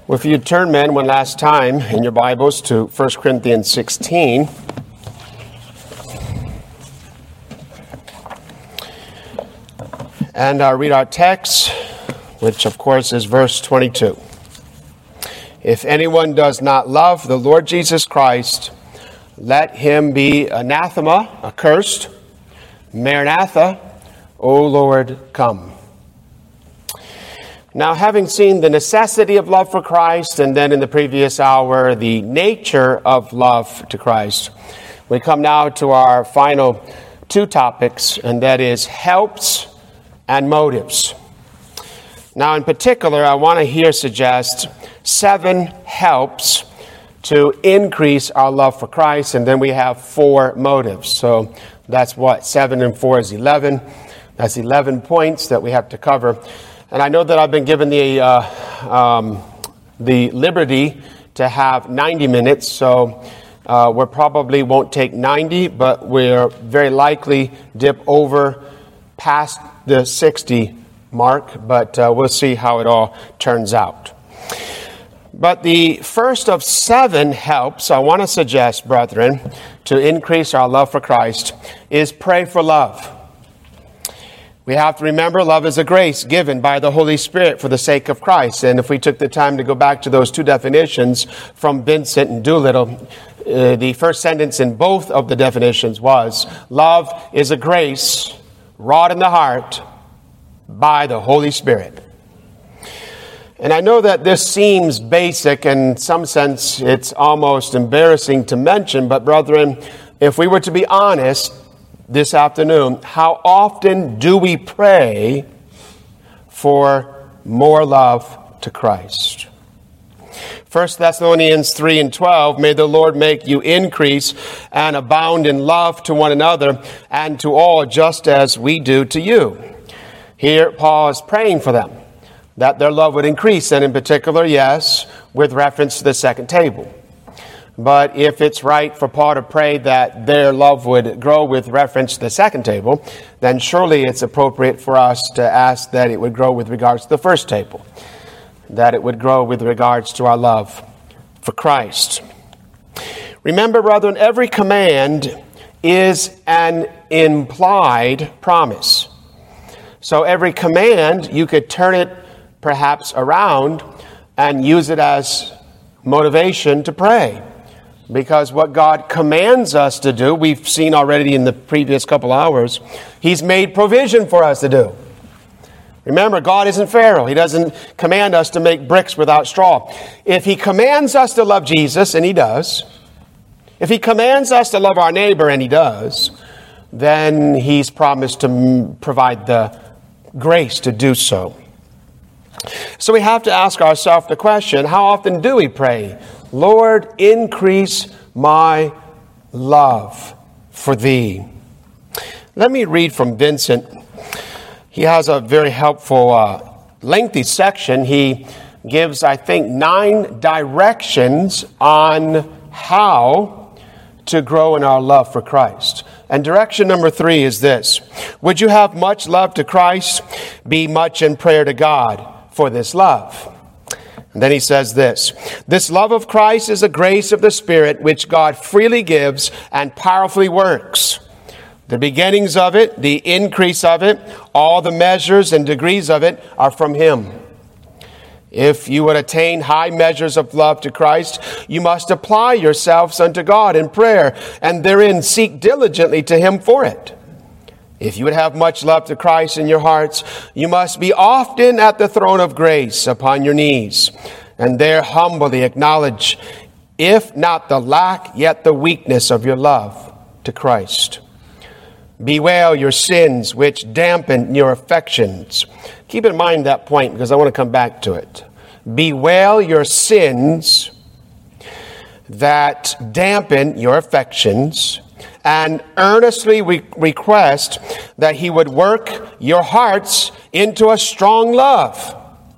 Well, if you turn, men, one last time in your Bibles to 1 Corinthians 16. And read our text, which of course is verse 22. If anyone does not love the Lord Jesus Christ, let him be anathema, accursed. Maranatha, O Lord, come. Now, having seen the necessity of love for Christ, and then in the previous hour, the nature of love to Christ, we come now to our final two topics, and that is helps and motives. Now, in particular, I want to here suggest 7 helps to increase our love for Christ, and then we have 4 motives. So that's what? 7 and 4 is 11. That's 11 points that we have to cover. And I know that I've been given the liberty to have 90 minutes, so we probably won't take 90, but we're very likely dip over past the 60 mark, but we'll see how it all turns out. But the first of 7 helps I want to suggest, brethren, to increase our love for Christ is pray for love. We have to remember love is a grace given by the Holy Spirit for the sake of Christ. And if we took the time to go back to those 2 definitions from Vincent and Doolittle, the first sentence in both of the definitions was, love is a grace wrought in the heart by the Holy Spirit. And I know that this seems basic, and in some sense it's almost embarrassing to mention, but brethren, if we were to be honest this afternoon, how often do we pray for more love to Christ? 1 Thessalonians 3 and 12, may the Lord make you increase and abound in love to one another and to all, just as we do to you. Here, Paul is praying for them, that their love would increase, and in particular, yes, with reference to the second table. But if it's right for Paul to pray that their love would grow with reference to the second table, then surely it's appropriate for us to ask that it would grow with regards to the first table, that it would grow with regards to our love for Christ. Remember, brethren, every command is an implied promise. So every command, you could turn it perhaps around and use it as motivation to pray. Because what God commands us to do, we've seen already in the previous couple hours, He's made provision for us to do. Remember, God isn't Pharaoh. He doesn't command us to make bricks without straw. If He commands us to love Jesus, and He does, if He commands us to love our neighbor, and He does, then He's promised to provide the grace to do so. So we have to ask ourselves the question, how often do we pray, Lord, increase my love for Thee? Let me read from Vincent. He has a very helpful, lengthy section. He gives, I think, 9 directions on how to grow in our love for Christ. And direction number 3 is this. Would you have much love to Christ? Be much in prayer to God for this love. And then he says this love of Christ is a grace of the Spirit which God freely gives and powerfully works. The beginnings of it, the increase of it, all the measures and degrees of it are from Him. If you would attain high measures of love to Christ, you must apply yourselves unto God in prayer, and therein seek diligently to Him for it. If you would have much love to Christ in your hearts, you must be often at the throne of grace upon your knees, and there humbly acknowledge, if not the lack, yet the weakness of your love to Christ. Bewail your sins which dampen your affections. Keep in mind that point because I want to come back to it. Bewail your sins that dampen your affections, and earnestly request that He would work your hearts into a strong love.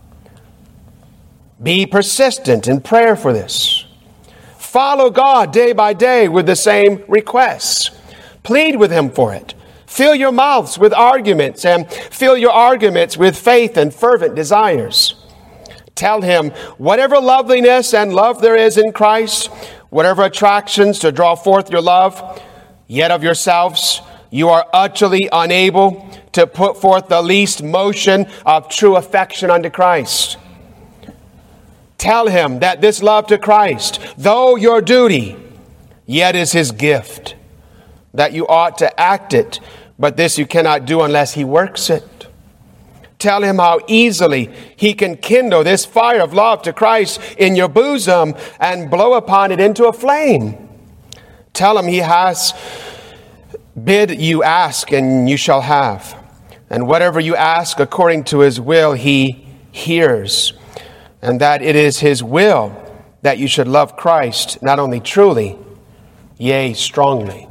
Be persistent in prayer for this. Follow God day by day with the same requests. Plead with Him for it. Fill your mouths with arguments, and fill your arguments with faith and fervent desires. Tell him, whatever loveliness and love there is in Christ, whatever attractions to draw forth your love, yet of yourselves you are utterly unable to put forth the least motion of true affection unto Christ. Tell him that this love to Christ, though your duty, yet is his gift, that you ought to act it, but this you cannot do unless he works it. Tell him how easily he can kindle this fire of love to Christ in your bosom and blow upon it into a flame. Tell him he has bid you ask and you shall have. And whatever you ask according to his will, he hears. And that it is his will that you should love Christ, not only truly, yea, strongly.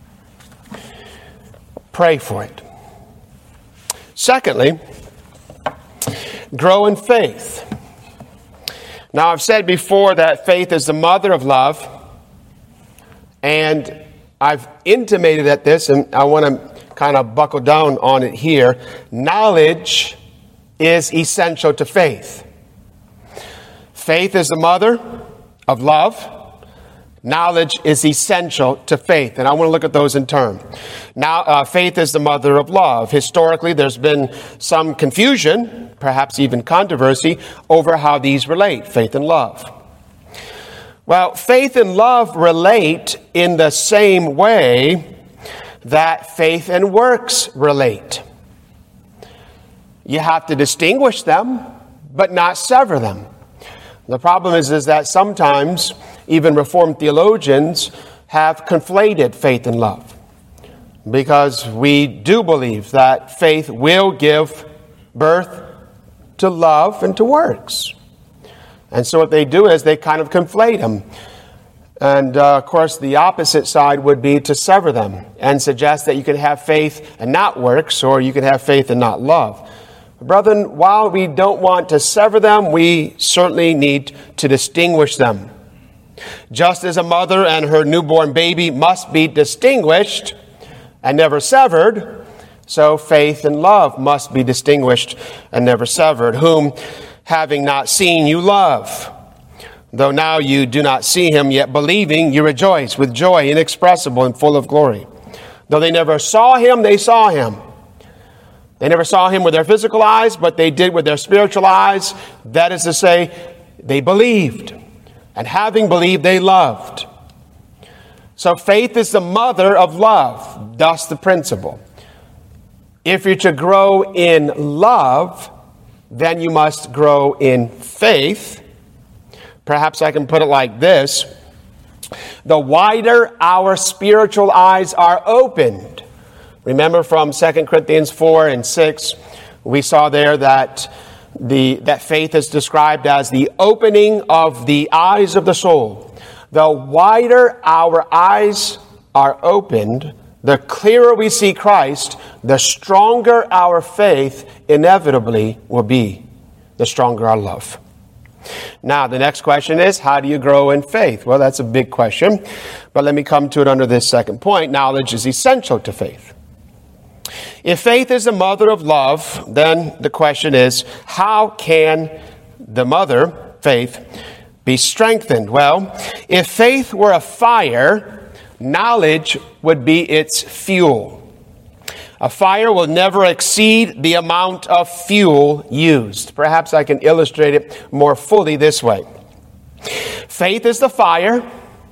Pray for it. Secondly, grow in faith. Now, I've said before that faith is the mother of love, and I've intimated at this, and I want to kind of buckle down on it here. Knowledge is essential to faith. Faith is the mother of love. Knowledge is essential to faith, and I want to look at those in turn. Now, faith is the mother of love. Historically, there's been some confusion, perhaps even controversy, over how these relate, faith and love. Well, faith and love relate in the same way that faith and works relate. You have to distinguish them, but not sever them. The problem is that sometimes even Reformed theologians have conflated faith and love, because we do believe that faith will give birth to love and to works. And so what they do is they kind of conflate them. And of course, the opposite side would be to sever them and suggest that you can have faith and not works, or you can have faith and not love. Brethren, while we don't want to sever them, we certainly need to distinguish them. Just as a mother and her newborn baby must be distinguished and never severed, so faith and love must be distinguished and never severed. Whom, having not seen, you love. Though now you do not see him, yet believing, you rejoice with joy inexpressible and full of glory. Though they never saw him, they saw him. They never saw him with their physical eyes, but they did with their spiritual eyes. That is to say, they believed. And having believed, they loved. So faith is the mother of love, thus the principle. If you're to grow in love, then you must grow in faith. Perhaps I can put it like this. The wider our spiritual eyes are opened. Remember from 2 Corinthians 4 and 6, we saw there that that faith is described as the opening of the eyes of the soul. The wider our eyes are opened, the clearer we see Christ, the stronger our faith inevitably will be, the stronger our love. Now, the next question is, how do you grow in faith? Well, that's a big question, but let me come to it under this second point. Knowledge is essential to faith. If faith is the mother of love, then the question is, how can the mother, faith, be strengthened? Well, if faith were a fire, knowledge would be its fuel. A fire will never exceed the amount of fuel used. Perhaps I can illustrate it more fully this way. Faith is the fire,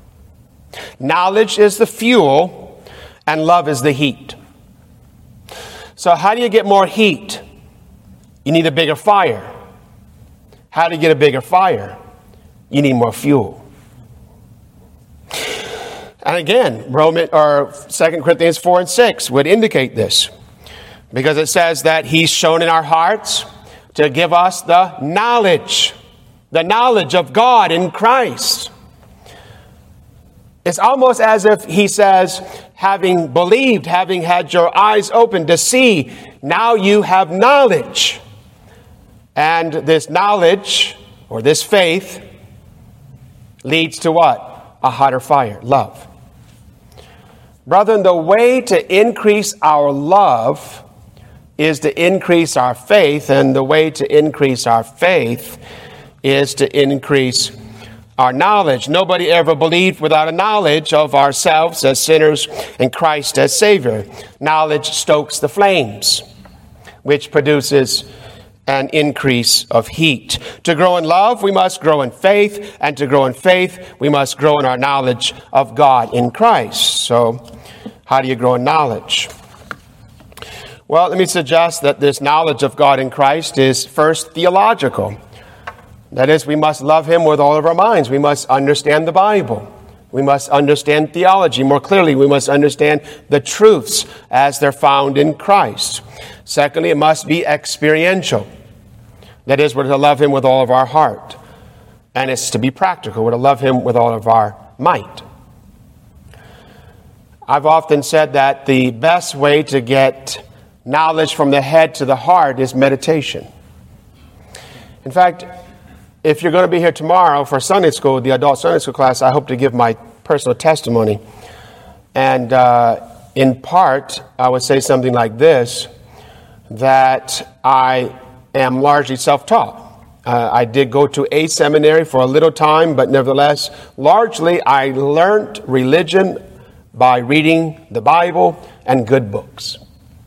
knowledge is the fuel, and love is the heat. So how do you get more heat? You need a bigger fire. How do you get a bigger fire? You need more fuel. And again, 2 Corinthians 4 and 6 would indicate this, because it says that he's shown in our hearts to give us the knowledge of God in Christ. It's almost as if he says, having believed, having had your eyes open to see, now you have knowledge. And this knowledge, or this faith, leads to what? A hotter fire, love. Brethren, the way to increase our love is to increase our faith, and the way to increase our faith is to increase our knowledge. Nobody ever believed without a knowledge of ourselves as sinners and Christ as Savior. Knowledge stokes the flames, which produces an increase of heat. To grow in love, we must grow in faith, and to grow in faith, we must grow in our knowledge of God in Christ. So, how do you grow in knowledge? Well, let me suggest that this knowledge of God in Christ is first theological. That is, we must love Him with all of our minds. We must understand the Bible. We must understand theology more clearly. We must understand the truths as they're found in Christ. Secondly, it must be experiential. That is, we're to love Him with all of our heart. And it's to be practical. We're to love Him with all of our might. I've often said that the best way to get knowledge from the head to the heart is meditation. In fact, if you're going to be here tomorrow for Sunday school, the adult Sunday school class, I hope to give my personal testimony. And in part, I would say something like this, that I am largely self-taught. I did go to a seminary for a little time, but nevertheless, largely I learned religion by reading the Bible and good books.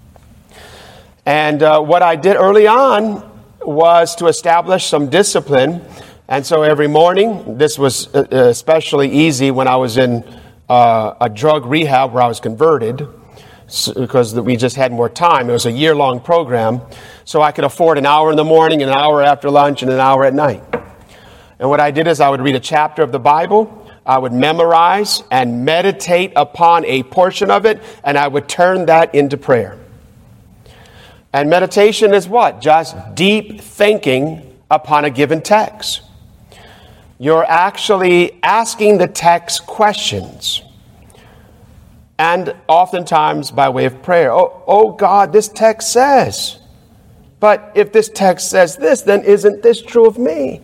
And what I did early on was to establish some discipline. And so every morning, this was especially easy when I was in a drug rehab where I was converted, because we just had more time. It was a year-long program, so I could afford an hour in the morning, an hour after lunch, and an hour at night. And what I did is I would read a chapter of the Bible, I would memorize and meditate upon a portion of it, and I would turn that into prayer. And meditation is what? Just deep thinking upon a given text. You're actually asking the text questions. And oftentimes by way of prayer. Oh God, this text says. But if this text says this, then isn't this true of me?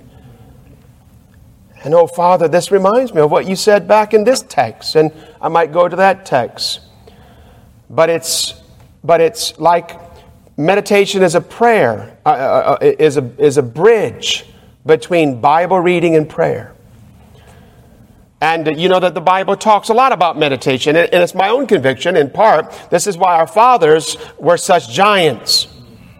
And oh Father, this reminds me of what you said back in this text. And I might go to that text. But it's like meditation is a prayer, is a bridge between Bible reading and prayer. And you know that the Bible talks a lot about meditation, and it's my own conviction, in part, this is why our fathers were such giants.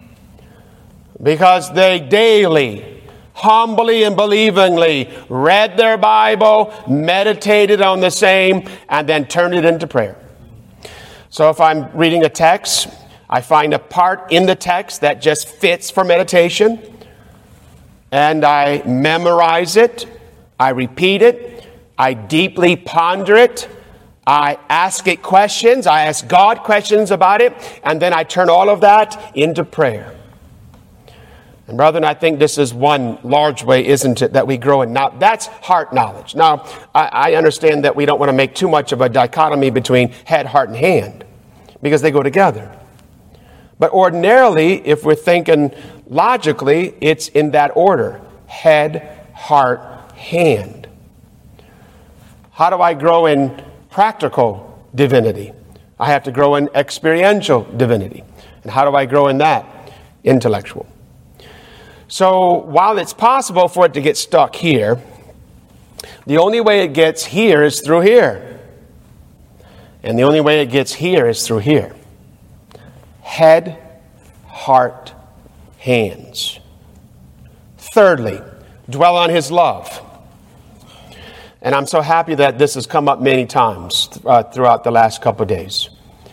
Because they daily, humbly and believingly read their Bible, meditated on the same, and then turned it into prayer. So if I'm reading a text, I find a part in the text that just fits for meditation, and I memorize it, I repeat it, I deeply ponder it, I ask it questions, I ask God questions about it, and then I turn all of that into prayer. And brethren, I think this is one large way, isn't it, that we grow in. Now, that's heart knowledge. Now, I understand that we don't want to make too much of a dichotomy between head, heart, and hand, because they go together. But ordinarily, if we're thinking logically, it's in that order: head, heart, hand. How do I grow in practical divinity? I have to grow in experiential divinity. And how do I grow in that? Intellectual. So while it's possible for it to get stuck here, the only way it gets here is through here. And the only way it gets here is through here. Head, heart, hands. Thirdly, dwell on His love. And I'm so happy that this has come up many times throughout the last couple of days.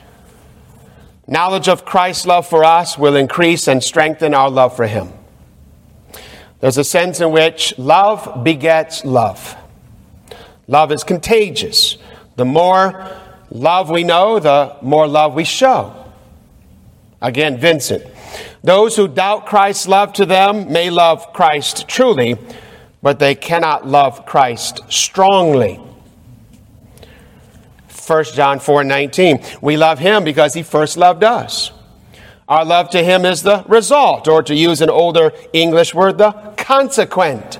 Knowledge of Christ's love for us will increase and strengthen our love for Him. There's a sense in which love begets love. Love is contagious. The more love we know, the more love we show. Again, Vincent. Those who doubt Christ's love to them may love Christ truly, but they cannot love Christ strongly. 1 John 4:19. We love Him because He first loved us. Our love to Him is the result, or to use an older English word, the consequent.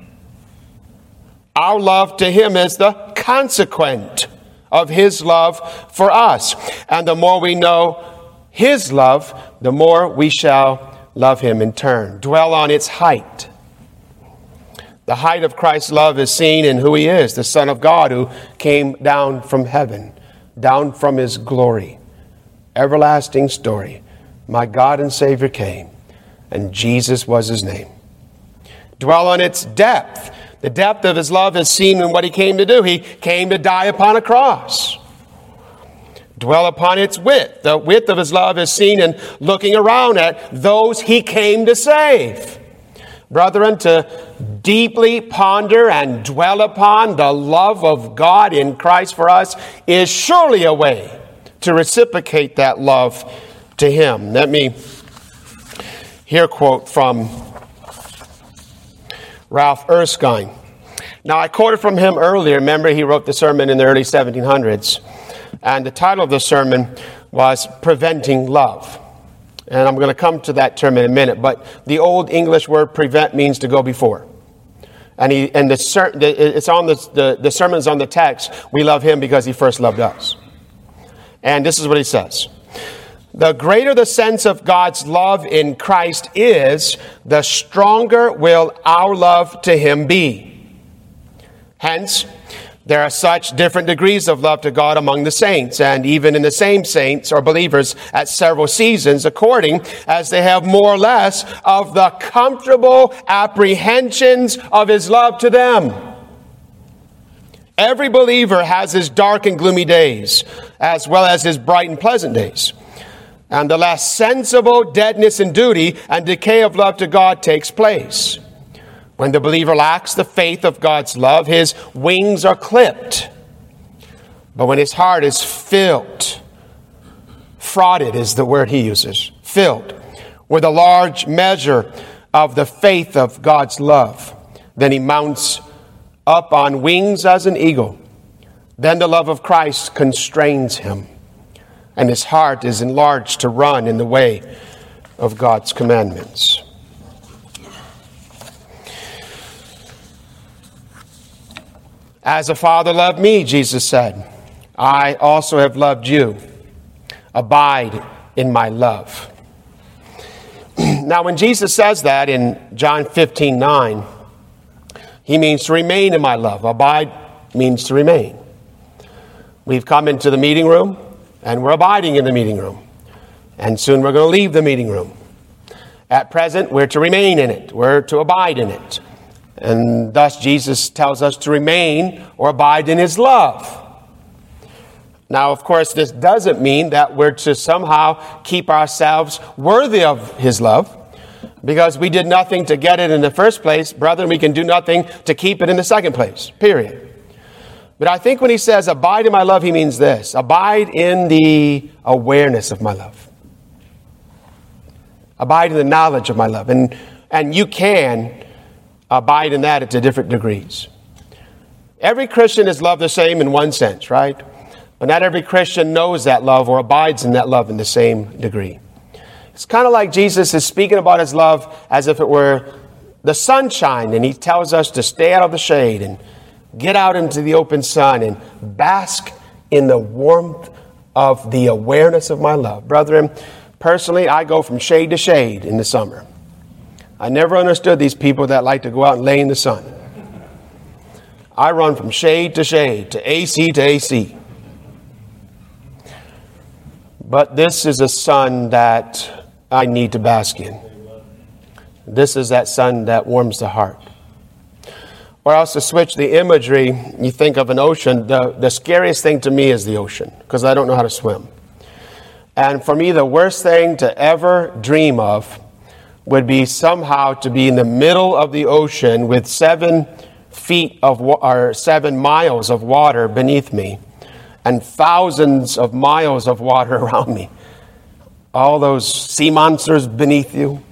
Our love to Him is the consequent of His love for us. And the more we know His love, the more we shall love Him in turn. Dwell on its height. The height of Christ's love is seen in who he is, the Son of God who came down from heaven, down from his glory. Everlasting story. My God and Savior came, and Jesus was his name. Dwell on its depth. The depth of his love is seen in what he came to do. He came to die upon a cross. Dwell upon its width. The width of his love is seen in looking around at those he came to save. Brethren, to deeply ponder and dwell upon the love of God in Christ for us is surely a way to reciprocate that love to him. Let me here quote from Ralph Erskine. Now, I quoted from him earlier. Remember, he wrote the sermon in the early 1700s. And the title of the sermon was Preventing Love. And I'm going to come to that term in a minute. But the old English word prevent means to go before. And the sermon's on the text. We love him because he first loved us. And this is what he says. The greater the sense of God's love in Christ is, the stronger will our love to him be. Hence, there are such different degrees of love to God among the saints, and even in the same saints or believers at several seasons, according as they have more or less of the comfortable apprehensions of his love to them. Every believer has his dark and gloomy days, as well as his bright and pleasant days. And the less sensible deadness in duty and decay of love to God takes place. When the believer lacks the faith of God's love, his wings are clipped. But when his heart is filled, frauded is the word he uses, filled with a large measure of the faith of God's love, then he mounts up on wings as an eagle. Then the love of Christ constrains him, and his heart is enlarged to run in the way of God's commandments. As a father loved me, Jesus said, I also have loved you. Abide in my love. Now, when Jesus says that in John 15:9, he means to remain in my love. Abide means to remain. We've come into the meeting room, and we're abiding in the meeting room. And soon we're going to leave the meeting room. At present, we're to remain in it. We're to abide in it. And thus Jesus tells us to remain or abide in his love. Now, of course, this doesn't mean that we're to somehow keep ourselves worthy of his love, because we did nothing to get it in the first place. Brethren, we can do nothing to keep it in the second place, period. But I think when he says abide in my love, he means this: abide in the awareness of my love. Abide in the knowledge of my love. And you can abide in that to different degrees. Every Christian is loved the same in one sense, right? But not every Christian knows that love or abides in that love in the same degree. It's kind of like Jesus is speaking about his love as if it were the sunshine, and he tells us to stay out of the shade and get out into the open sun and bask in the warmth of the awareness of my love. Brethren, personally, I go from shade to shade in the summer. I never understood these people that like to go out and lay in the sun. I run from shade to shade, to AC to AC. But this is a sun that I need to bask in. This is that sun that warms the heart. Or else, to switch the imagery, you think of an ocean. The scariest thing to me is the ocean, because I don't know how to swim. And for me, the worst thing to ever dream of would be somehow to be in the middle of the ocean with 7 miles of water beneath me and thousands of miles of water around me. All those sea monsters beneath you.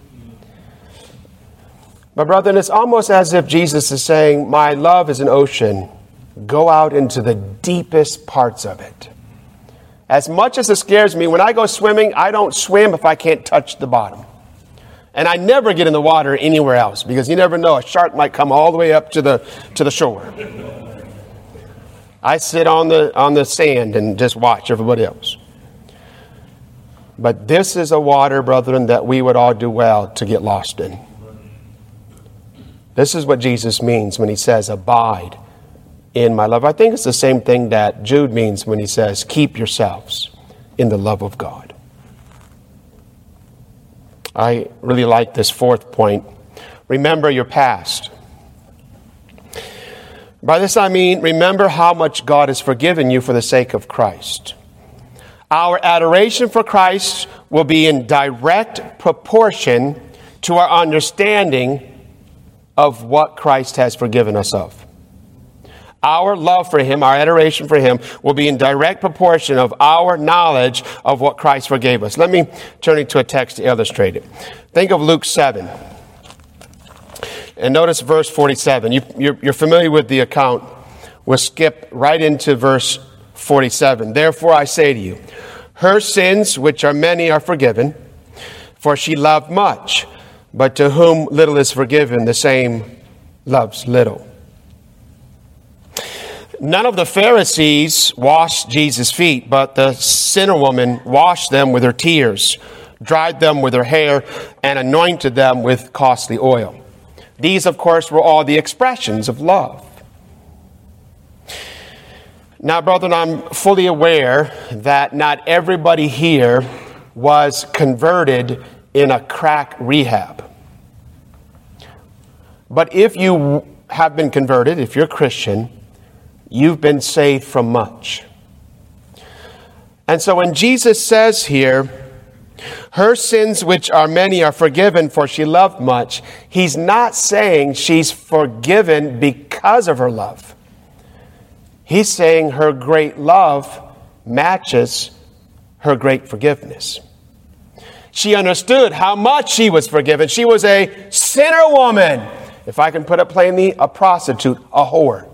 My brother, it's almost as if Jesus is saying, my love is an ocean. Go out into the deepest parts of it. As much as it scares me, when I go swimming, I don't swim if I can't touch the bottom. And I never get in the water anywhere else, because you never know, a shark might come all the way up to the shore. I sit on the sand and just watch everybody else. But this is a water, brethren, that we would all do well to get lost in. This is what Jesus means when he says, abide in my love. I think it's the same thing that Jude means when he says, keep yourselves in the love of God. I really like this fourth point. Remember your past. By this I mean, remember how much God has forgiven you for the sake of Christ. Our adoration for Christ will be in direct proportion to our understanding of what Christ has forgiven us of. Our love for him, our adoration for him, will be in direct proportion of our knowledge of what Christ forgave us. Let me turn to a text to illustrate it. Think of Luke 7. And notice verse 47. You're familiar with the account. We'll skip right into verse 47. Therefore I say to you, her sins, which are many, are forgiven, for she loved much. But to whom little is forgiven, the same loves little. None of the Pharisees washed Jesus' feet, but the sinner woman washed them with her tears, dried them with her hair, and anointed them with costly oil. These, of course, were all the expressions of love. Now, brethren, I'm fully aware that not everybody here was converted in a crack rehab. But if you have been converted, if you're a Christian, you've been saved from much. And so when Jesus says here, her sins, which are many, are forgiven, for she loved much, he's not saying she's forgiven because of her love. He's saying her great love matches her great forgiveness. She understood how much she was forgiven. She was a sinner woman. If I can put it plainly, a prostitute, a whore.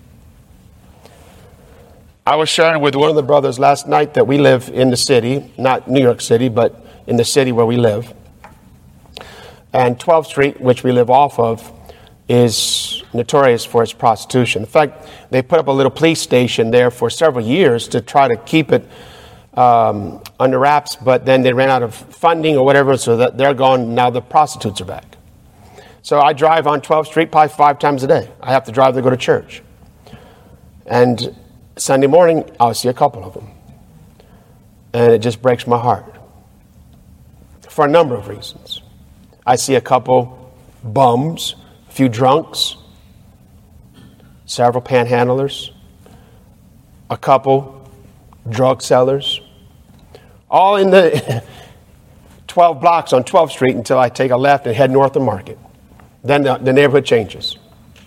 I was sharing with one of the brothers last night that we live in the city, not New York City, but in the city where we live. And 12th Street, which we live off of, is notorious for its prostitution. In fact, they put up a little police station there for several years to try to keep it under wraps, but then they ran out of funding or whatever, so that they're gone. Now the prostitutes are back. So I drive on 12th Street probably 5 times a day. I have to drive to go to church. And Sunday morning, I'll see a couple of them. And it just breaks my heart. For a number of reasons. I see a couple bums, a few drunks, several panhandlers, a couple drug sellers, all in the 12 blocks on 12th Street until I take a left and head north of Market. Then the neighborhood changes.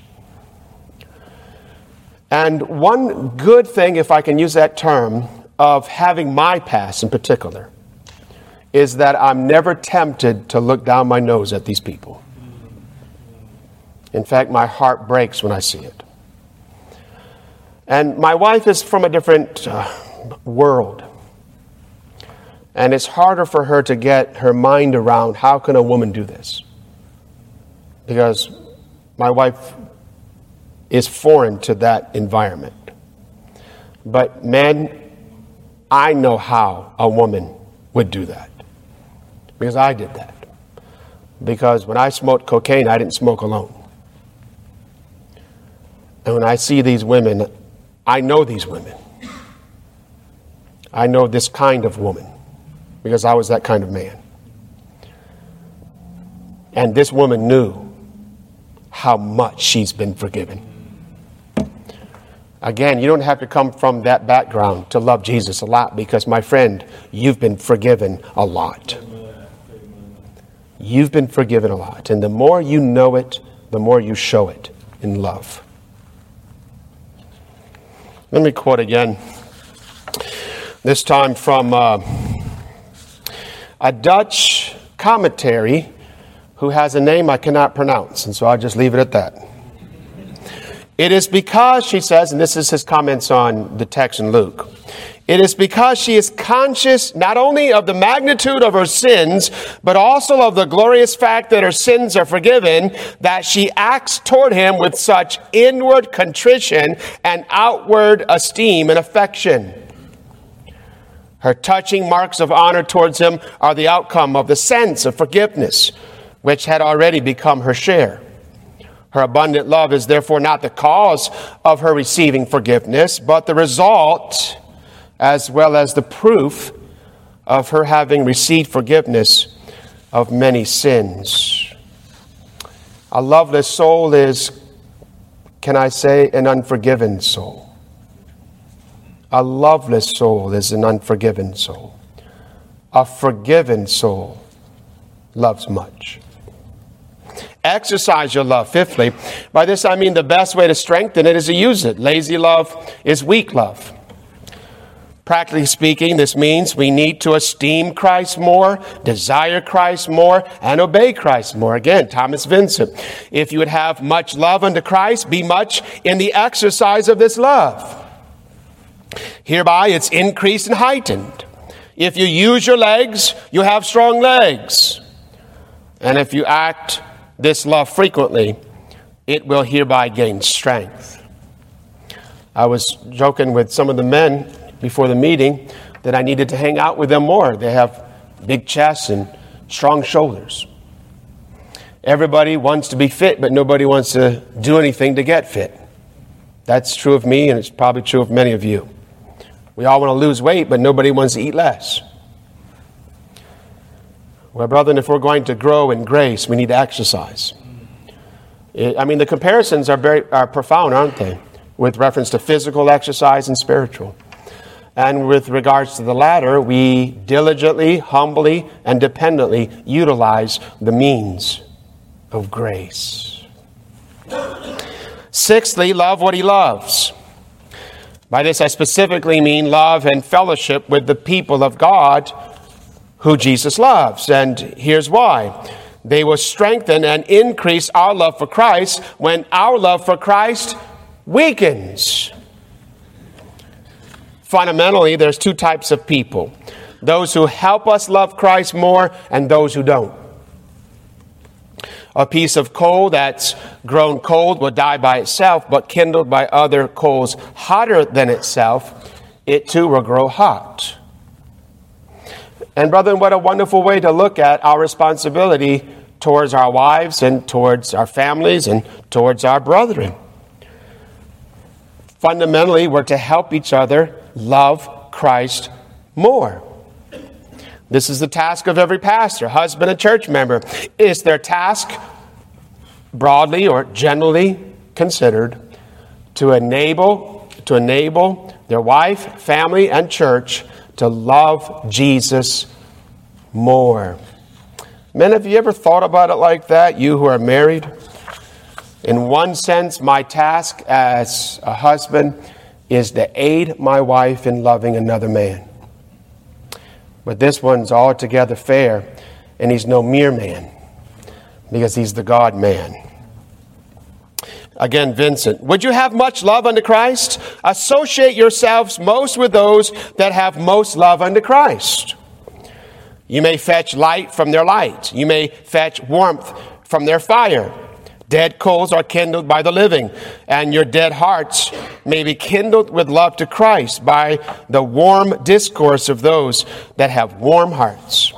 And one good thing, if I can use that term, of having my past in particular, is that I'm never tempted to look down my nose at these people. In fact, my heart breaks when I see it. And my wife is from a different world. And it's harder for her to get her mind around, how can a woman do this? Because my wife is foreign to that environment. But men, I know how a woman would do that. Because I did that. Because when I smoked cocaine, I didn't smoke alone. And when I see these women, I know these women. I know this kind of woman. Because I was that kind of man. And this woman knew how much she's been forgiven. Again, you don't have to come from that background to love Jesus a lot, because, my friend, you've been forgiven a lot. You've been forgiven a lot. And the more you know it, the more you show it in love. Let me quote again, this time from a Dutch commentary who has a name I cannot pronounce, and so I'll just leave it at that. It is because, she says, and this is his comments on the text in Luke, it is because she is conscious not only of the magnitude of her sins, but also of the glorious fact that her sins are forgiven, that she acts toward him with such inward contrition and outward esteem and affection. Her touching marks of honor towards him are the outcome of the sense of forgiveness, which had already become her share. Her abundant love is therefore not the cause of her receiving forgiveness, but the result, as well as the proof of her having received forgiveness of many sins. A loveless soul is, can I say, an unforgiven soul. A loveless soul is an unforgiven soul. A forgiven soul loves much. Exercise your love. Fifthly, by this I mean the best way to strengthen it is to use it. Lazy love is weak love. Practically speaking, this means we need to esteem Christ more, desire Christ more, and obey Christ more. Again, Thomas Vincent. If you would have much love unto Christ, be much in the exercise of this love. Hereby it's increased and heightened. If you use your legs, you have strong legs. And if you act this love frequently, it will hereby gain strength. I was joking with some of the men before the meeting that I needed to hang out with them more. They have big chests and strong shoulders. Everybody wants to be fit, but nobody wants to do anything to get fit. That's true of me, and it's probably true of many of you. We all want to lose weight, but nobody wants to eat less. Well, brethren, if we're going to grow in grace, we need to exercise. The comparisons are profound, aren't they? With reference to physical exercise and spiritual. And with regards to the latter, we diligently, humbly, and dependently utilize the means of grace. Sixthly, love what he loves. By this I specifically mean love and fellowship with the people of God who Jesus loves. And here's why. They will strengthen and increase our love for Christ when our love for Christ weakens. Fundamentally, there's two types of people. Those who help us love Christ more and those who don't. A piece of coal that's grown cold will die by itself, but kindled by other coals hotter than itself, it too will grow hot. And brethren, what a wonderful way to look at our responsibility towards our wives and towards our families and towards our brethren. Fundamentally, we're to help each other love Christ more. This is the task of every pastor, husband, and church member. It's their task, broadly or generally considered, to enable their wife, family, and church to love Jesus more. Men, have you ever thought about it like that, you who are married? In one sense, my task as a husband is to aid my wife in loving another man. But this one's altogether fair, and he's no mere man, because he's the God man. Again, Vincent, would you have much love unto Christ? Associate yourselves most with those that have most love unto Christ. You may fetch light from their light. You may fetch warmth from their fire. Dead coals are kindled by the living, and your dead hearts may be kindled with love to Christ by the warm discourse of those that have warm hearts.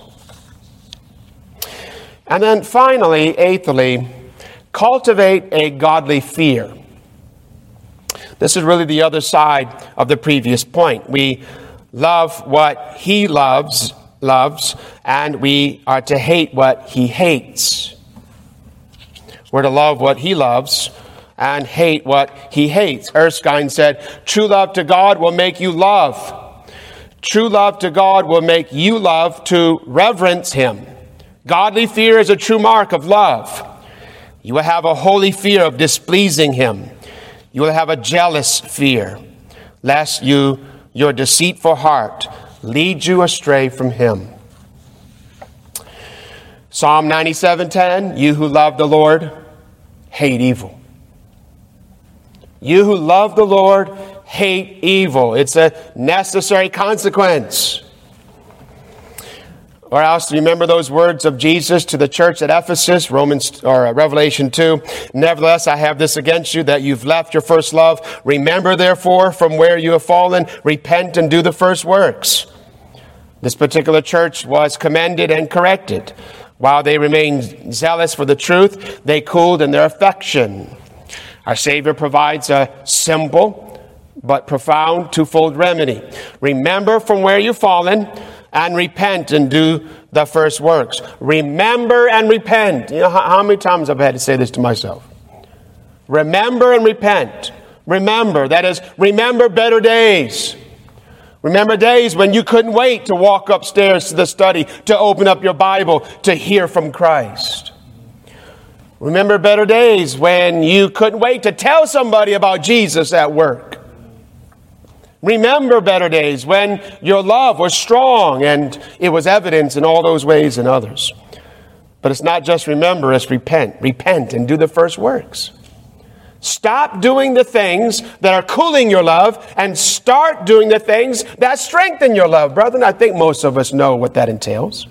And then finally, eighthly, cultivate a godly fear. This is really the other side of the previous point. We love what he loves, and we are to hate what he hates. We're to love what he loves and hate what he hates. Erskine said, true love to God will make you love. True love to God will make you love to reverence him. Godly fear is a true mark of love. You will have a holy fear of displeasing him. You will have a jealous fear, lest your deceitful heart lead you astray from him. Psalm 97:10, you who love the Lord, hate evil. You who love the Lord, hate evil. It's a necessary consequence. Or else, remember those words of Jesus to the church at Ephesus, Revelation 2. Nevertheless, I have this against you, that you've left your first love. Remember, therefore, from where you have fallen, repent and do the first works. This particular church was commended and corrected. While they remained zealous for the truth, they cooled in their affection. Our Savior provides a simple but profound twofold remedy. Remember from where you've fallen and repent and do the first works. Remember and repent. You know how many times I've had to say this to myself? Remember and repent. Remember, that is, remember better days. Remember days when you couldn't wait to walk upstairs to the study, to open up your Bible, to hear from Christ. Remember better days when you couldn't wait to tell somebody about Jesus at work. Remember better days when your love was strong and it was evident in all those ways and others. But it's not just remember, it's repent. Repent and do the first works. Stop doing the things that are cooling your love and start doing the things that strengthen your love. Brethren, I think most of us know what that entails.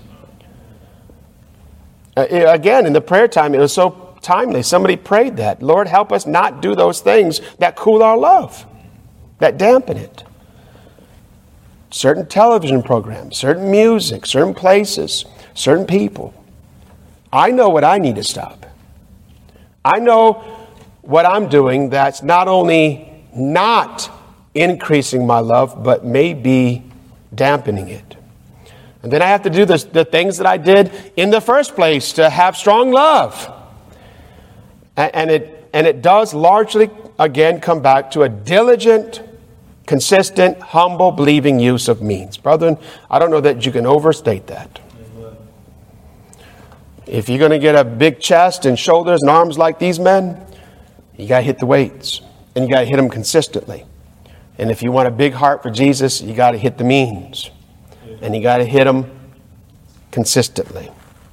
Again, in the prayer time, it was so timely. Somebody prayed that. Lord, help us not do those things that cool our love, that dampen it. Certain television programs, certain music, certain places, certain people. I know what I need to stop. I know what I'm doing that's not only not increasing my love, but may be dampening it. And then I have to do the things that I did in the first place to have strong love. And it does largely, again, come back to a diligent, consistent, humble, believing use of means. Brethren, I don't know that you can overstate that. If you're going to get a big chest and shoulders and arms like these men, you got to hit the weights, and you got to hit them consistently. And if you want a big heart for Jesus, you got to hit the means, and you got to hit them consistently.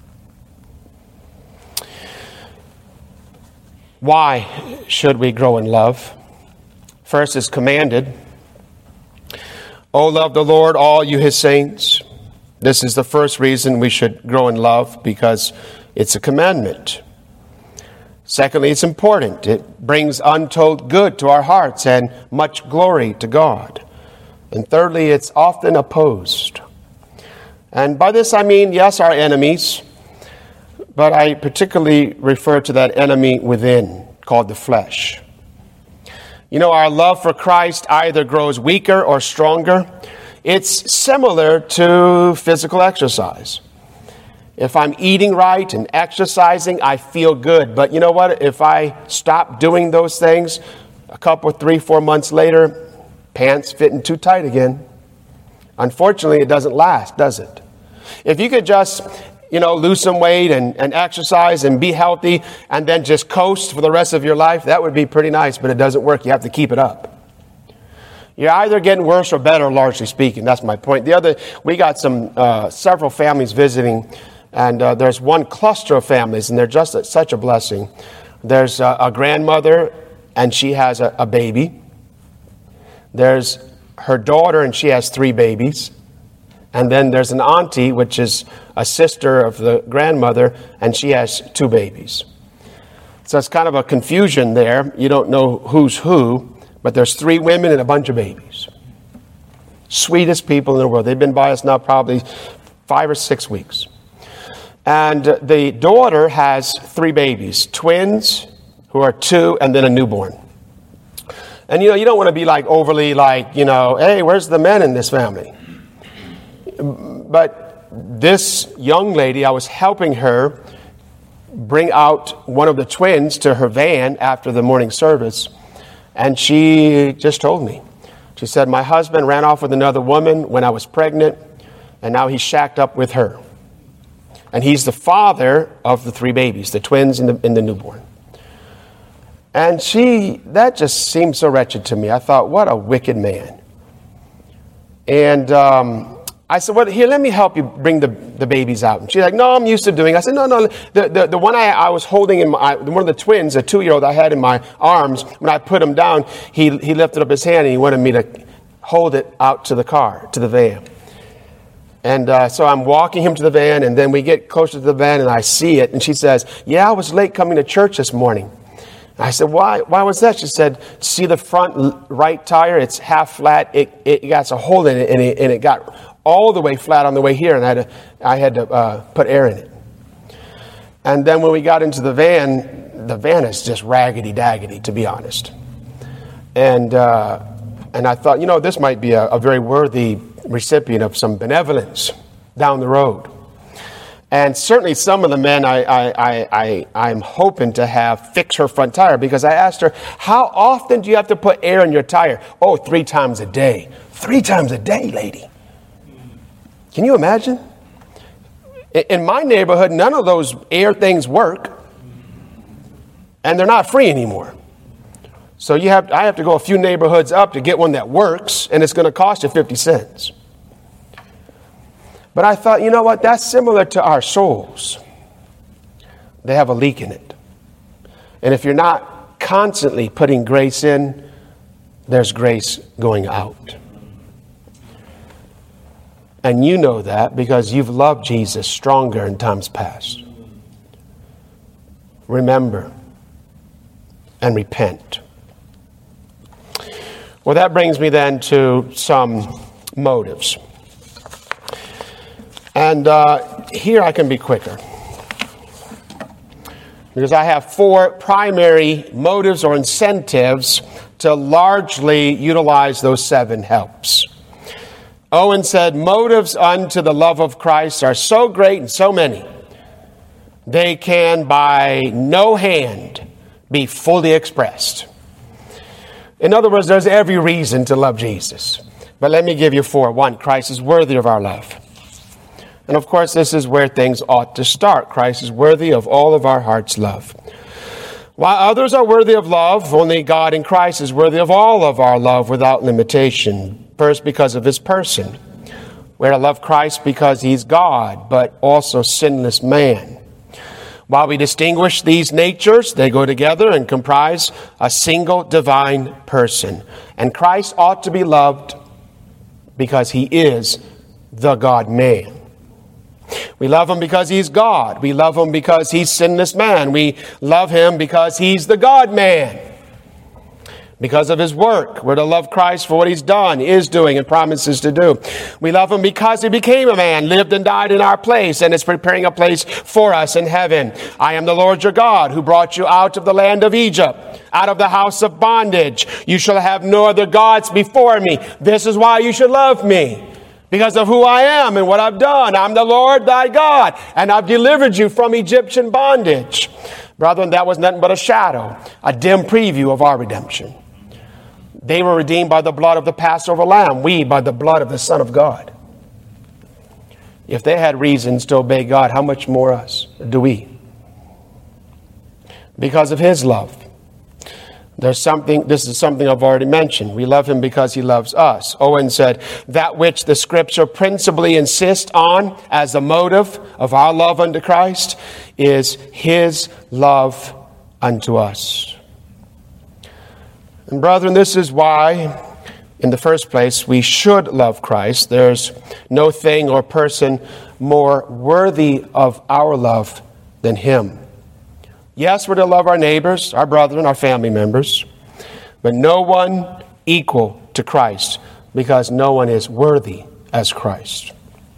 Why should we grow in love? First is commanded. Oh, love the Lord, all you his saints. This is the first reason we should grow in love, because it's a commandment. Secondly, it's important. It brings untold good to our hearts and much glory to God. And thirdly, it's often opposed. And by this I mean, yes, our enemies, but I particularly refer to that enemy within, called the flesh. You know, our love for Christ either grows weaker or stronger. It's similar to physical exercise. If I'm eating right and exercising, I feel good. But you know what? If I stop doing those things, a couple, 3, 4 months later, pants fitting too tight again. Unfortunately, it doesn't last, does it? If you could just, lose some weight and exercise and be healthy and then just coast for the rest of your life, that would be pretty nice, but it doesn't work. You have to keep it up. You're either getting worse or better, largely speaking. That's my point. We got several families visiting. And there's one cluster of families, and they're just such a blessing. There's a grandmother, and she has a baby. There's her daughter, and she has 3 babies. And then there's an auntie, which is a sister of the grandmother, and she has 2 babies. So it's kind of a confusion there. You don't know who's who, but there's 3 women and a bunch of babies. Sweetest people in the world. They've been by us now probably 5 or 6 weeks. And the daughter has 3 babies, twins who are 2 and then a newborn. And you don't want to be overly hey, where's the men in this family? But this young lady, I was helping her bring out one of the twins to her van after the morning service. And she just told me. She said, my husband ran off with another woman when I was pregnant, and now he's shacked up with her. And he's the father of the 3 babies, the twins and the newborn. And that just seemed so wretched to me. I thought, what a wicked man. And I said, well, here, let me help you bring the babies out. And she's like, no, I'm used to doing it. I said, no. The one I was holding in one of the twins, a 2-year-old I had in my arms, when I put him down, he lifted up his hand and he wanted me to hold it out to the car, to the van. And so I'm walking him to the van, and then we get closer to the van, and I see it. And she says, yeah, I was late coming to church this morning. And I said, why was that? She said, see the front right tire? It's half flat. It got a hole in it, and it got all the way flat on the way here, and I had to put air in it. And then when we got into the van is just raggedy-daggedy, to be honest. And I thought, this might be a very worthy recipient of some benevolence down the road. And certainly some of the men I'm hoping to have fix her front tire, because I asked her, how often do you have to put air in your tire? Oh, 3 times a day. 3 times a day, lady. Can you imagine? In my neighborhood, none of those air things work. And they're not free anymore. So I have to go a few neighborhoods up to get one that works, and it's going to cost you 50 cents. But I thought, you know what? That's similar to our souls. They have a leak in it. And if you're not constantly putting grace in, there's grace going out. And you know that because you've loved Jesus stronger in times past. Remember and repent. Well, that brings me then to some motives. And here I can be quicker, because I have 4 primary motives or incentives to largely utilize those 7 helps. Owen said, motives unto the love of Christ are so great and so many, they can by no hand be fully expressed. In other words, there's every reason to love Jesus. But let me give you 4. 1, Christ is worthy of our love. And of course, this is where things ought to start. Christ is worthy of all of our heart's love. While others are worthy of love, only God in Christ is worthy of all of our love without limitation. First, because of his person. We're to love Christ because he's God, but also sinless man. While we distinguish these natures, they go together and comprise a single divine person. And Christ ought to be loved because he is the God-man. We love him because he's God. We love him because he's sinless man. We love him because he's the God-man. Because of his work, we're to love Christ for what he's done, is doing, and promises to do. We love him because he became a man, lived and died in our place, and is preparing a place for us in heaven. I am the Lord your God, who brought you out of the land of Egypt, out of the house of bondage. You shall have no other gods before me. This is why you should love me, because of who I am and what I've done. I'm the Lord thy God, and I've delivered you from Egyptian bondage. Brethren, that was nothing but a shadow, a dim preview of our redemption. They were redeemed by the blood of the Passover lamb, we by the blood of the Son of God. If they had reasons to obey God, how much more us do we? Because of his love. This is something I've already mentioned. We love him because he loves us. Owen said, that which the scripture principally insists on as the motive of our love unto Christ is his love unto us. And brethren, this is why, in the first place, we should love Christ. There's no thing or person more worthy of our love than him. Yes, we're to love our neighbors, our brethren, our family members, but no one equal to Christ, because no one is worthy as Christ.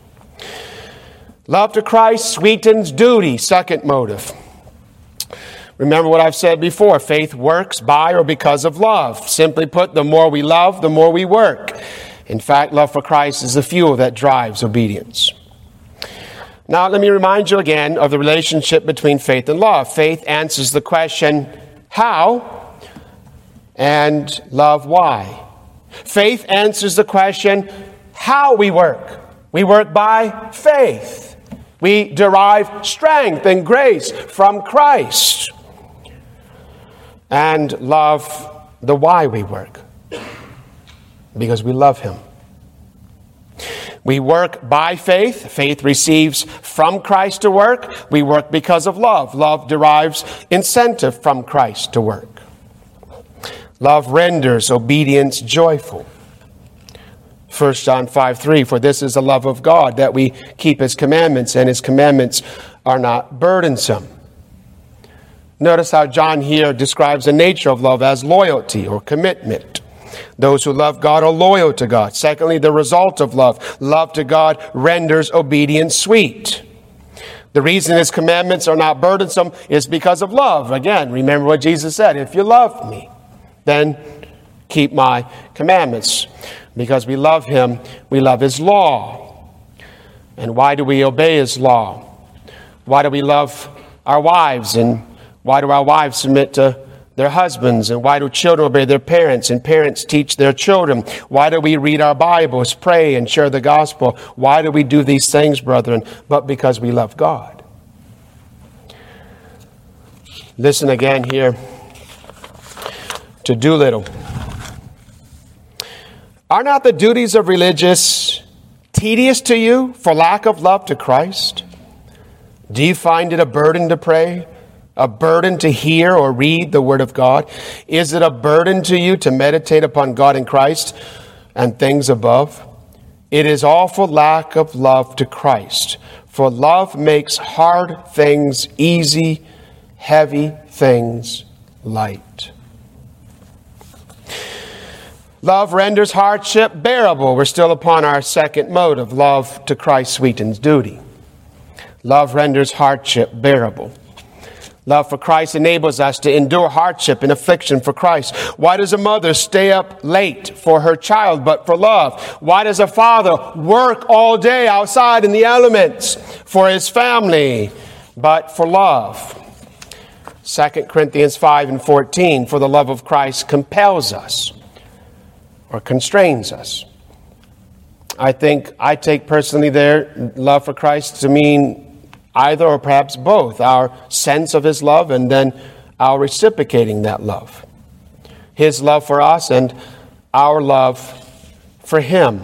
Love to Christ sweetens duty, second motive. Remember what I've said before, faith works by or because of love. Simply put, the more we love, the more we work. In fact, love for Christ is the fuel that drives obedience. Now, let me remind you again of the relationship between faith and love. Faith answers the question, how? And love, why? Faith answers the question, how we work. We work by faith. We derive strength and grace from Christ. And love, the why we work. Because we love him. We work by faith. Faith receives from Christ to work. We work because of love. Love derives incentive from Christ to work. Love renders obedience joyful. 1 John 5:3, for this is the love of God, that we keep his commandments, and his commandments are not burdensome. Notice how John here describes the nature of love as loyalty or commitment. Those who love God are loyal to God. Secondly, the result of love. Love to God renders obedience sweet. The reason his commandments are not burdensome is because of love. Again, remember what Jesus said, if you love me, then keep my commandments. Because we love him, we love his law. And why do we obey his law? Why do we love our wives? And why do our wives submit to their husbands? And why do children obey their parents and parents teach their children? Why do we read our Bibles, pray, and share the gospel? Why do we do these things, brethren? But because we love God. Listen again here to Doolittle. Are not the duties of religious tedious to you for lack of love to Christ? Do you find it a burden to pray? A burden to hear or read the Word of God? Is it a burden to you to meditate upon God in Christ and things above? It is all for lack of love to Christ. For love makes hard things easy, heavy things light. Love renders hardship bearable. We're still upon our second motive. Love to Christ sweetens duty. Love renders hardship bearable. Love for Christ enables us to endure hardship and affliction for Christ. Why does a mother stay up late for her child but for love? Why does a father work all day outside in the elements for his family but for love? 2 Corinthians 5:14, for the love of Christ compels us or constrains us. I think I take personally there love for Christ to mean either or perhaps both, our sense of his love and then our reciprocating that love. His love for us and our love for him.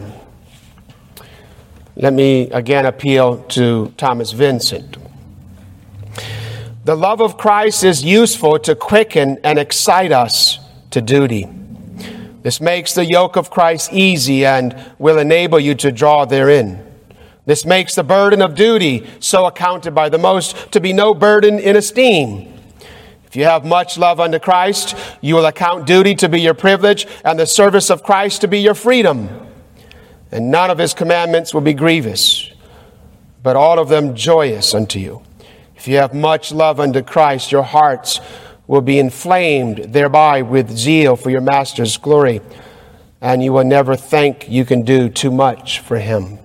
Let me again appeal to Thomas Vincent. The love of Christ is useful to quicken and excite us to duty. This makes the yoke of Christ easy and will enable you to draw therein. This makes the burden of duty, so accounted by the most, to be no burden in esteem. If you have much love unto Christ, you will account duty to be your privilege and the service of Christ to be your freedom. And none of his commandments will be grievous, but all of them joyous unto you. If you have much love unto Christ, your hearts will be inflamed thereby with zeal for your master's glory, and you will never think you can do too much for him.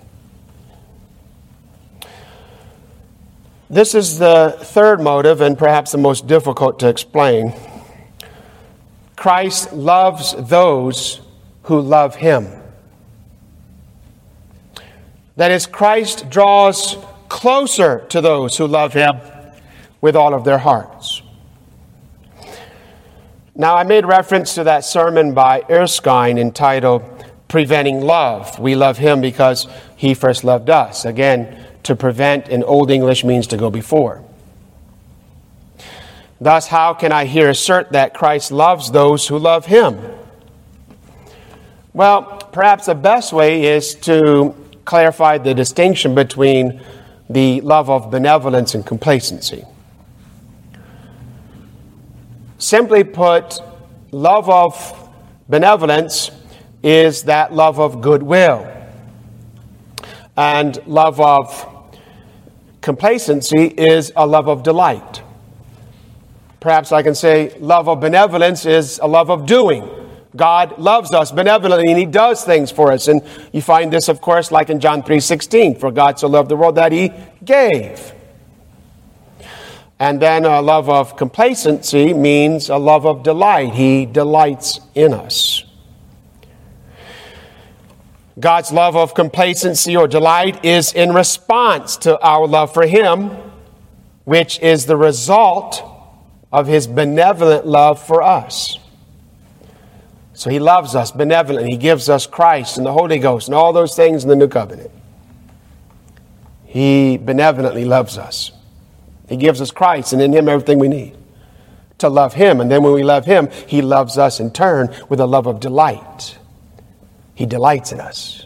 This is the third motive, and perhaps the most difficult to explain. Christ loves those who love him. That is, Christ draws closer to those who love him with all of their hearts. Now, I made reference to that sermon by Erskine entitled, Preventing Love. We love him because he first loved us. Again, to prevent in Old English means to go before. Thus, how can I here assert that Christ loves those who love him? Well, perhaps the best way is to clarify the distinction between the love of benevolence and complacency. Simply put, love of benevolence is that love of goodwill. And love of complacency is a love of delight. Perhaps I can say love of benevolence is a love of doing. God loves us benevolently and he does things for us. And you find this, of course, like in John 3:16, for God so loved the world that he gave. And then a love of complacency means a love of delight. He delights in us. God's love of complacency or delight is in response to our love for him, which is the result of his benevolent love for us. So he loves us benevolently. He gives us Christ and the Holy Ghost and all those things in the new covenant. He benevolently loves us. He gives us Christ and in him everything we need to love him. And then when we love him, he loves us in turn with a love of delight. He delights in us.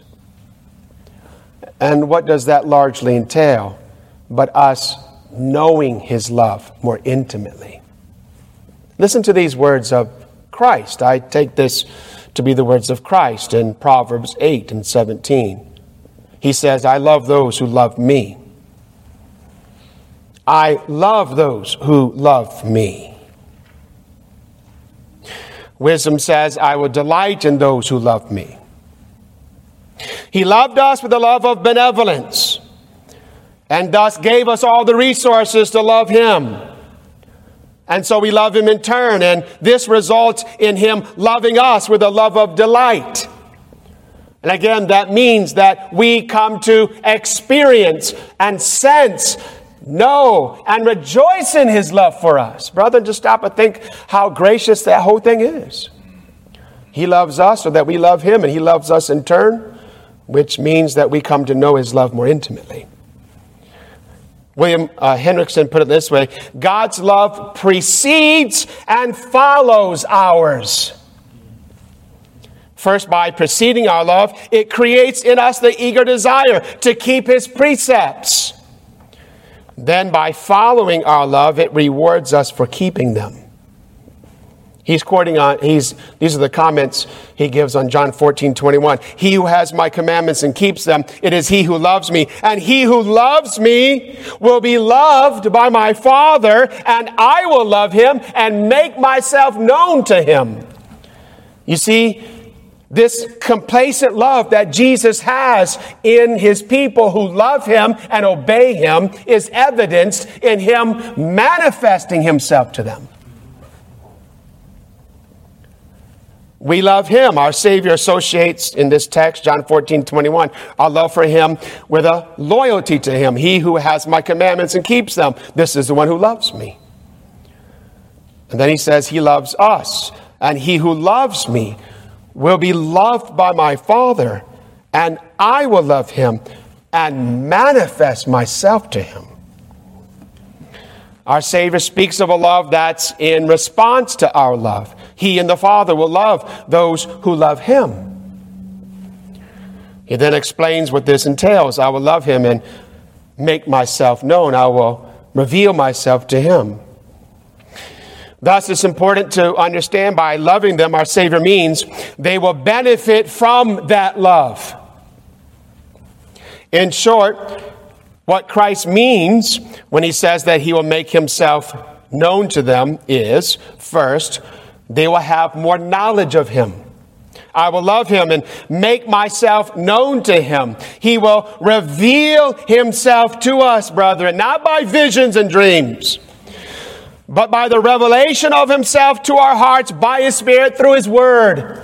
And what does that largely entail? But us knowing his love more intimately. Listen to these words of Christ. I take this to be the words of Christ in Proverbs 8:17. He says, I love those who love me. I love those who love me. Wisdom says, I will delight in those who love me. He loved us with the love of benevolence, and thus gave us all the resources to love him. And so we love him in turn, and this results in him loving us with a love of delight. And again, that means that we come to experience and sense, know, and rejoice in his love for us. Brother, just stop and think how gracious that whole thing is. He loves us so that we love him, and he loves us in turn, which means that we come to know his love more intimately. William Hendrickson put it this way: God's love precedes and follows ours. First, by preceding our love, it creates in us the eager desire to keep his precepts. Then, by following our love, it rewards us for keeping them. These are the comments he gives on John 14:21. He who has my commandments and keeps them, it is he who loves me. And he who loves me will be loved by my Father, and I will love him and make myself known to him. You see, this complacent love that Jesus has in his people who love him and obey him is evidenced in him manifesting himself to them. We love him. Our Savior associates in this text, John 14:21, our love for him with a loyalty to him. He who has my commandments and keeps them, this is the one who loves me. And then he says he loves us. And he who loves me will be loved by my Father, and I will love him and manifest myself to him. Our Savior speaks of a love that's in response to our love. He and the Father will love those who love him. He then explains what this entails. I will love him and make myself known. I will reveal myself to him. Thus, it's important to understand by loving them, our Savior means they will benefit from that love. In short, what Christ means when he says that he will make himself known to them is, first, they will have more knowledge of him. I will love him and make myself known to him. He will reveal himself to us, brethren, not by visions and dreams, but by the revelation of himself to our hearts by his Spirit through his word.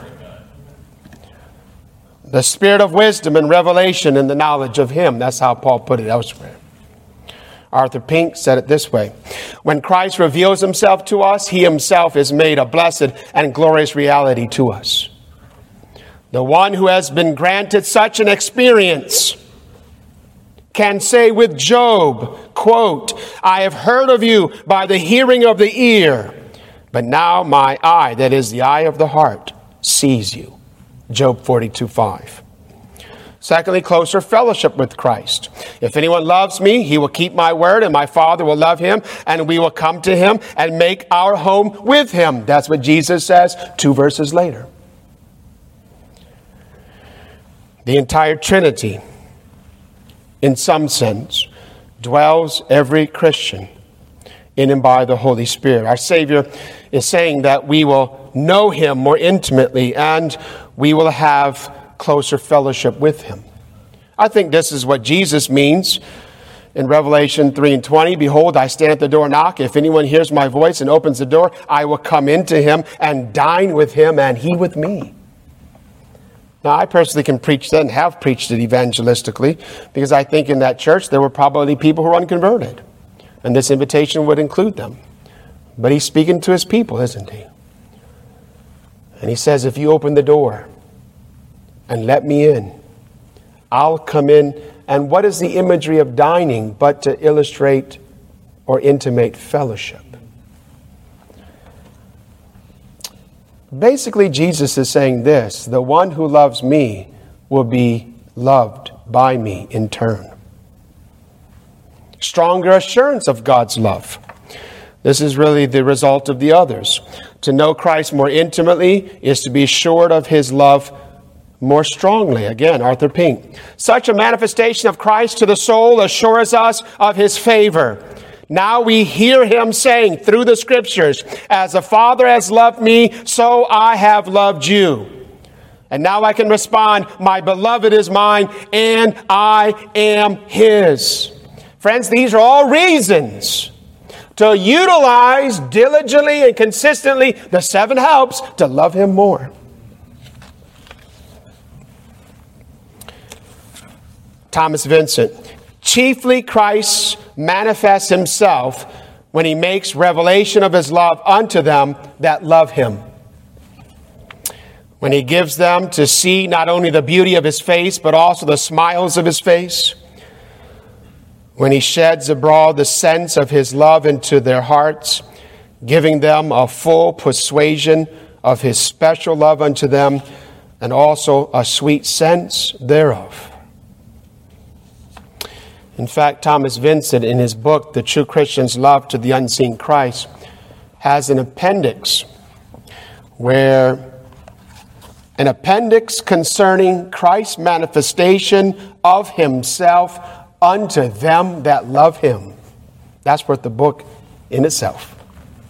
The spirit of wisdom and revelation and the knowledge of him. That's how Paul put it elsewhere. Arthur Pink said it this way: when Christ reveals himself to us, he himself is made a blessed and glorious reality to us. The one who has been granted such an experience can say with Job, quote, I have heard of you by the hearing of the ear, but now my eye, that is the eye of the heart, sees you. Job 42:5. Secondly, closer fellowship with Christ. If anyone loves me, he will keep my word, and my Father will love him, and we will come to him and make our home with him. That's what Jesus says 2 verses later. The entire Trinity, in some sense, dwells every Christian in and by the Holy Spirit. Our Savior is saying that we will know him more intimately and we will have closer fellowship with him. I think this is what Jesus means in Revelation 3:20. Behold, I stand at the door and knock. If anyone hears my voice and opens the door, I will come into him and dine with him and he with me. Now, I personally can preach that and have preached it evangelistically because I think in that church there were probably people who were unconverted. And this invitation would include them. But he's speaking to his people, isn't he? And he says, if you open the door and let me in, I'll come in. And what is the imagery of dining but to illustrate or intimate fellowship? Basically, Jesus is saying this: the one who loves me will be loved by me in turn. Stronger assurance of God's love. This is really the result of the others. To know Christ more intimately is to be assured of his love more strongly. Again, Arthur Pink. Such a manifestation of Christ to the soul assures us of his favor. Now we hear him saying through the scriptures, as the Father has loved me, so I have loved you. And now I can respond, my beloved is mine and I am his. Friends, these are all reasons to utilize diligently and consistently the 7 helps to love him more. Thomas Vincent. Chiefly Christ manifests himself when he makes revelation of his love unto them that love him. When he gives them to see not only the beauty of his face, but also the smiles of his face. When he sheds abroad the sense of his love into their hearts, giving them a full persuasion of his special love unto them, and also a sweet sense thereof. In fact, Thomas Vincent, in his book, The True Christian's Love to the Unseen Christ, has an appendix concerning Christ's manifestation of himself unto them that love him. That's worth the book in itself.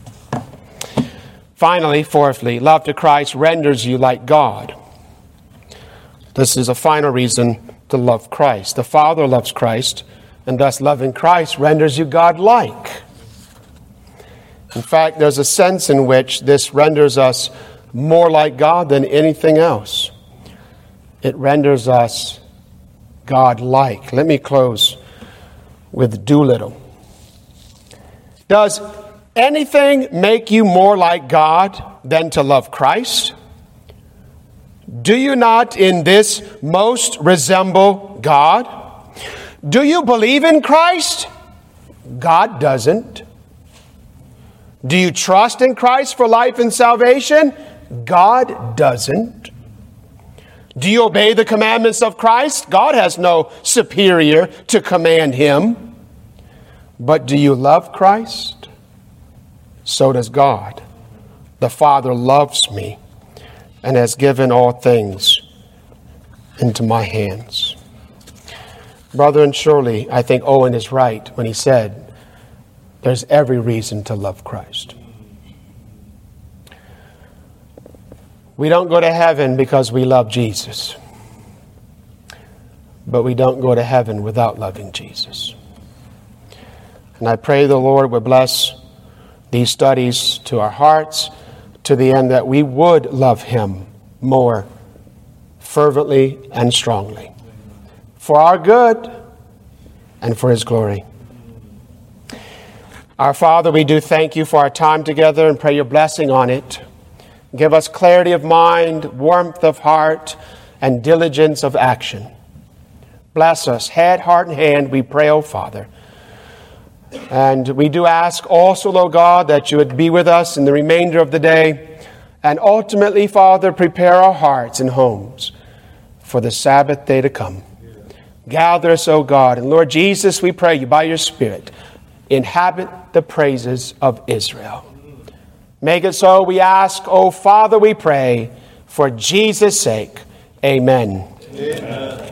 Finally, fourthly, love to Christ renders you like God. This is a final reason to love Christ. The Father loves Christ, and thus loving Christ renders you God-like. In fact, there's a sense in which this renders us more like God than anything else. It renders us God-like. Let me close with Doolittle. Does anything make you more like God than to love Christ? Do you not in this most resemble God? Do you believe in Christ? God doesn't. Do you trust in Christ for life and salvation? God doesn't. Do you obey the commandments of Christ? God has no superior to command him. But do you love Christ? So does God. The Father loves me and has given all things into my hands. Brethren, surely I think Owen is right when he said there's every reason to love Christ. We don't go to heaven because we love Jesus, but we don't go to heaven without loving Jesus. And I pray the Lord would bless these studies to our hearts to the end that we would love him more fervently and strongly, for our good and for his glory. Our Father, we do thank you for our time together and pray your blessing on it. Give us clarity of mind, warmth of heart, and diligence of action. Bless us, head, heart, and hand, we pray, O Father. And we do ask also, O God, that you would be with us in the remainder of the day, and ultimately, Father, prepare our hearts and homes for the Sabbath day to come. Gather us, O God, and Lord Jesus, we pray you by your Spirit, inhabit the praises of Israel. Make it so, we ask, O Father, we pray, for Jesus' sake. Amen. Amen.